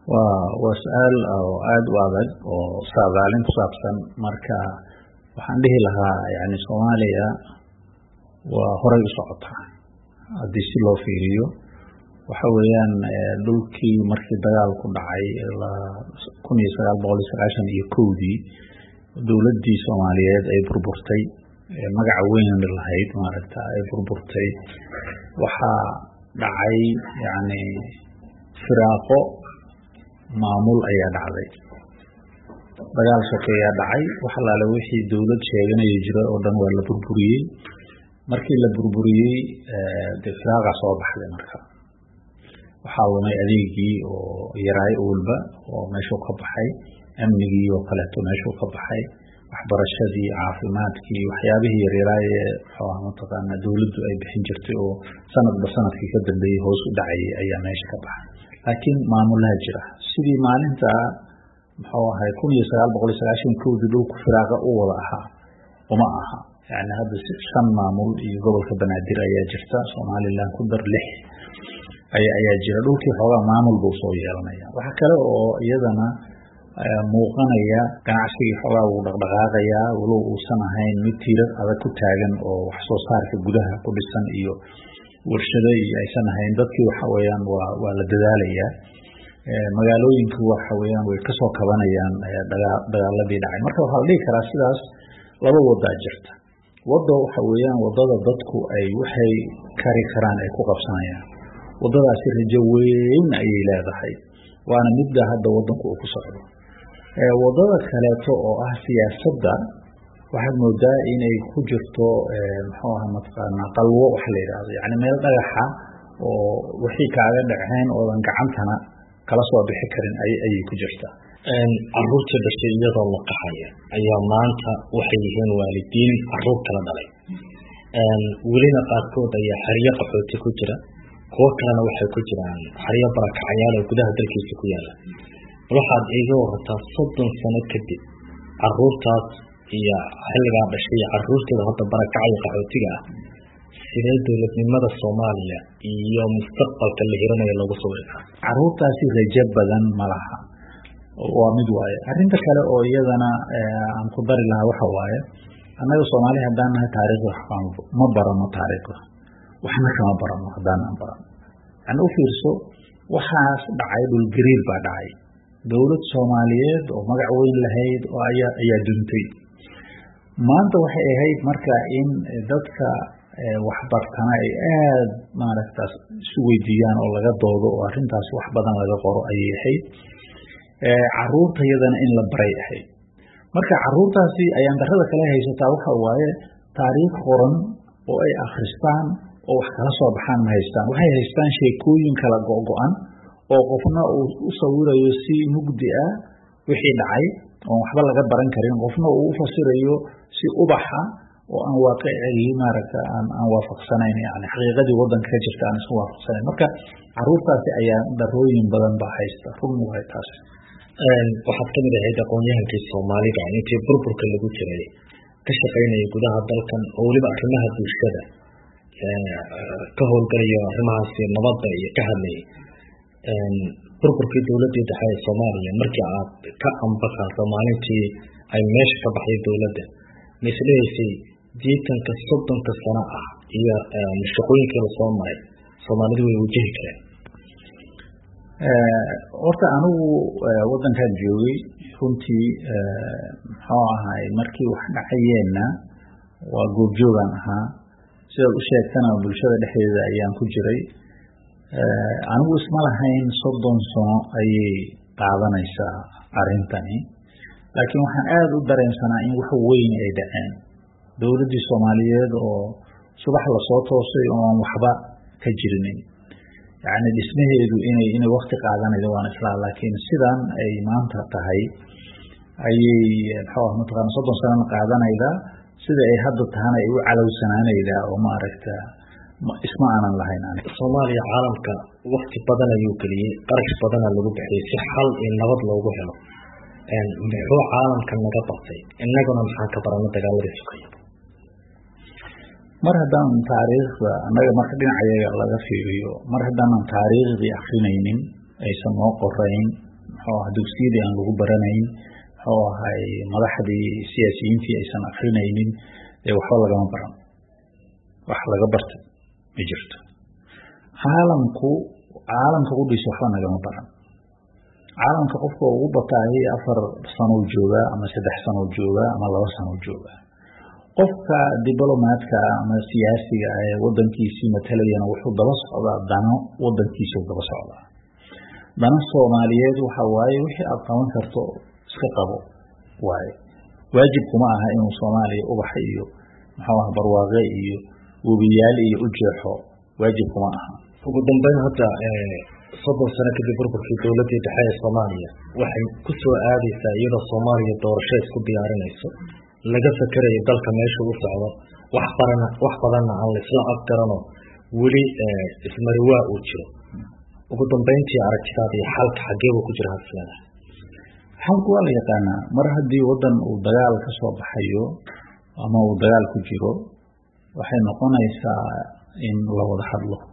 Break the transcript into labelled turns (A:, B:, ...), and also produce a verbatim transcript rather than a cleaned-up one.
A: وسؤال أو عاد واضح وصادالين صابسا مركا وحنده لها يعني صوماليا وهري صعطها هذه سلو فيريو وحويان دولكي مركي دجال كدعي إلى كوني سجال بوليس عشان يكودي دولتي صوماليا أي بربورتي مجعوين للهيد ماركتا أي بربورتي وحا دعي يعني فراقو معمول أياد علي دجال شكيا دعي وحلا وحي دولة شيئا يجرى أردن ولا بربوري مركي لبربوري دفراغ صوبح لمركا وحاولنا أليجي ويراي أولبا ومشو قبحي أمني وقلته مشو قبحي وحبر الشدي عافماتكي وحيابه يراي فهمت أن دولة أي بحنجرتي وسنة بسنة في كده اللي هو دعي أيام ماشي قبح لكن معمول هجرة سيدي مالنتا هو هيكون يسأل بقول عشان كود لوك فراغ أولها ومعها يعني هذا شن معمول يقبل كبنادير أي جرتا سبحان الله قدر له أي أي جرا لوك هو معمول بوصوي على وحكله يدنا موقنيا كان عشي حوا ودغدغاغيا ولو سنه هين متير هذا كتاغن او وحسو صارك غدها قدسن iyo warshado ay sanahayn dadkii waxa weeyaan waa waa la dadaalaya ee magaalooyinku waxa weeyaan way ka soo kabanayaan dagaaladii dhacay marka waxa la dhigi karaa sidaas laba wada jirta wado waxa weeyaan wadada dadku ay waxay kari karaan ay ku qabsanayaan wadadaasi rajo weyn ay leedahay waana midda hadda wadanku uu ku socdo ee wadada kaleeto oo ah siyaasadda waxaad moodaa inay ku jirto muxuu ahaa matqaana qalwo wax la yiraahdo yani meel dhagaxa oo wixii kaaga dhaceen oo aan gacantana kala soo bixi karin ay ay ku jirtaa
B: een caruurta dhashay iyadoo la qaxaya ayaa maanta waxay yihiin waalidiin caruur kala dhalay een welina qaarkood ayaa xariiq qaxooti ku jira kuwa kalena waxay ku jiraan xariiq barakacayaal oo gudaha dalkiisa ku yaala waxaad iga wartaa soddon sano kadib caruurtaas iyo xilliga dhashay caruurtooda hadda barakacay qaxootiga ah sidee dowladnimada Soomaaliya iyo mustaqbalka la hiranayo lagu soo wareegay
A: caruurtaasi rajo badan malaha waa mid waaye arinta kale oo iyadana aan ku dari lahaa waxa waaye annaga Soomaaliya hadaan nahay taariikhda waxaan ma barano taariikhda waxna kama barano hadaan aan barano aan u fiirso waxaas dhacay dhul gariir baa dhacay dowlad Soomaaliyeed oo magac weyn lahayd oo ayaa ayaa duntay maanta waxay ahayd marka in dadka wax bartana ay aad maaragtaas isu weydiiyaan oo laga doodo oo arintaas wax badan laga qoro ay ahayd ee caruurta iyadana in la baray ahayd marka caruurtaasi ayaan darada kale haysataa waxa waaye taariikh qoran oo ay akhristaan oo wax kala soo baxaan ma haystaan waxay haystaan sheekooyin kala go'go'an oo qofna uu u sawirayo si mugdi ah wixii dhacay oo waxba laga baran karin qofna uu u fasirayo si ubaxa oo aan waaqicii maaragta aan aan waafaqsanayn yani xaqiiqadii wadanka ka jirta aan isku waafaqsanayn marka caruurtaasi ayaa darooyin badan baa haysta run way taas
B: een waxaad ka mid ahayd aqoon-yahankii Soomaalida intii burburka lagu jiray ka shaqeynaya gudaha dalkan oo waliba arrimaha bulshada ee ka howlgalaya arrimahaasi nabadda iyo ka hadlayay een burburkii dowladda dhexe ee Soomaaliya markii aad ka ambaqaa Soomaalitii ay meesha ka baxday dowladda misleysay jiitanka soddonka sano ah iyo shaqooyinka la soo maray Soomaalidu way wajihi kareen
A: ee horta anigu wadankan joogay runtii muxuu ahaay markii wax dhacayeena waa goobjoogan ahaa sida u sheegtana bulshada dhexdeeda ayaan ku jiray anigu isma lahayn soddon sano ayay qaadanaysaa arintani laakiin waxaan aad u dareensanaa in wax weyn ay dhaceen dowladdii Soomaaliyeed oo subax la soo toosay oo aan waxba ka jirinin yani dhismaheedu inay inay waqti qaadanaydo waan isla laakiin sidan ay maanta tahay ayay muxuu ahaa mataqaan soddon sano qaadanayda sida ay hadda tahana ay u calowsanaanayda oo ma aragta isma aanan lahayn aniga
B: Soomaaliya caalamka waqti badan ayuu galiyay qarash badan lagu bixiyay si xal in nabad loogu helo een muxuu caalamka naga bartay innaguna maxaa ka baranay dagaaladii sokay
A: mar haddaan taariikhda annaga marka dhinacayaga laga fiiriyo mar haddaan taariikhdii akhrinaynin aysan noo qorayn muxuu ahaa dugsiyadii aan lagu baranayn, muxuu ahay madaxdii siyaasiyiintii aysan akrinaynin, ee waxba lagama baran, wax laga bartay ma jirto. caalamku caalamka qudhiisa waxba nagama baran. caalamka qofka ugu bataahay afar sano joogaa ama saddex sano joogaa ama laba sano joogaa. qofka diblomaadka ama siyaasiga ah ee wadankiisii matalayana wuxuu daba socdaa dano wadankiisa uu daba socdaa. dana Soomaaliyeed waxa waaye wixii aad qaban karto iska qabo waaye. waajib kuma aha inuu Soomaaliya ubax iyo muxuu ahaa barwaaqe iyo webiyaal iyo u jeexo, waajib kuma aha.
B: ugu dambeyn hadda soddon sano kadib burburkii dowladii dhexe ee Soomaaliya waxay ku soo aadaysaa iyadoo Soomaaliya doorasho isku diyaarinayso, laga fakarayo dalka meesha uu socdo, wax badan wax badanna aan la isla aqgarano, weli ismariwaa uu jiro. ugu dambeyntii aragtidaada iyo xalka xagee uu ku jira hadda?
A: xalku waa la yaqaanaa. mar haddii wadan uu dagaal ka soo baxayo ama uu dagaal ku jiro, waxay noqonaysaa in la wada hadlo.